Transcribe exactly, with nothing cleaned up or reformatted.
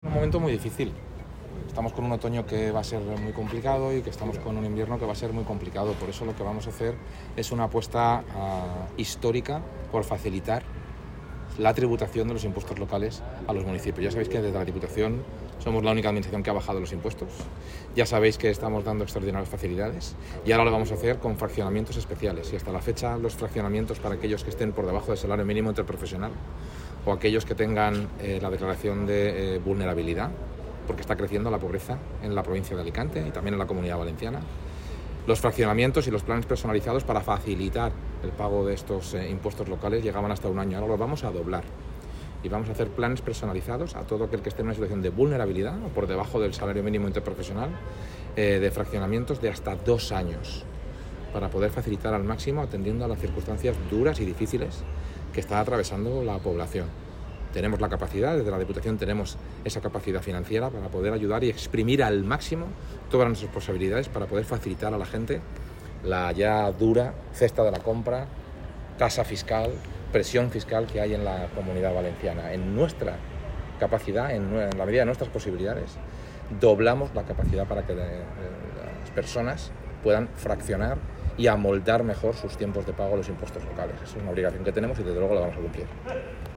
Un momento muy difícil. Estamos con un otoño que va a ser muy complicado y que estamos con un invierno que va a ser muy complicado. Por eso lo que vamos a hacer es una apuesta uh, histórica por facilitar la tributación de los impuestos locales a los municipios. Ya sabéis que desde la Diputación somos la única administración que ha bajado los impuestos. Ya sabéis que estamos dando extraordinarias facilidades y ahora lo vamos a hacer con fraccionamientos especiales. Y hasta la fecha los fraccionamientos para aquellos que estén por debajo del salario mínimo interprofesional o aquellos que tengan eh, la declaración de eh, vulnerabilidad, porque está creciendo la pobreza en la provincia de Alicante y también en la Comunidad Valenciana. Los fraccionamientos y los planes personalizados para facilitar el pago de estos eh, impuestos locales llegaban hasta un año. Ahora los vamos a doblar y vamos a hacer planes personalizados a todo aquel que esté en una situación de vulnerabilidad o por debajo del salario mínimo interprofesional, eh, de fraccionamientos de hasta dos años, para poder facilitar al máximo atendiendo a las circunstancias duras y difíciles que está atravesando la población. Tenemos la capacidad, desde la Diputación tenemos esa capacidad financiera para poder ayudar y exprimir al máximo todas nuestras posibilidades para poder facilitar a la gente la ya dura cesta de la compra, tasa fiscal, presión fiscal que hay en la Comunidad Valenciana. En nuestra capacidad, en la medida de nuestras posibilidades, doblamos la capacidad para que las personas puedan fraccionar y amoldar mejor sus tiempos de pago a los impuestos locales. Esa es una obligación que tenemos y desde luego la vamos a cumplir.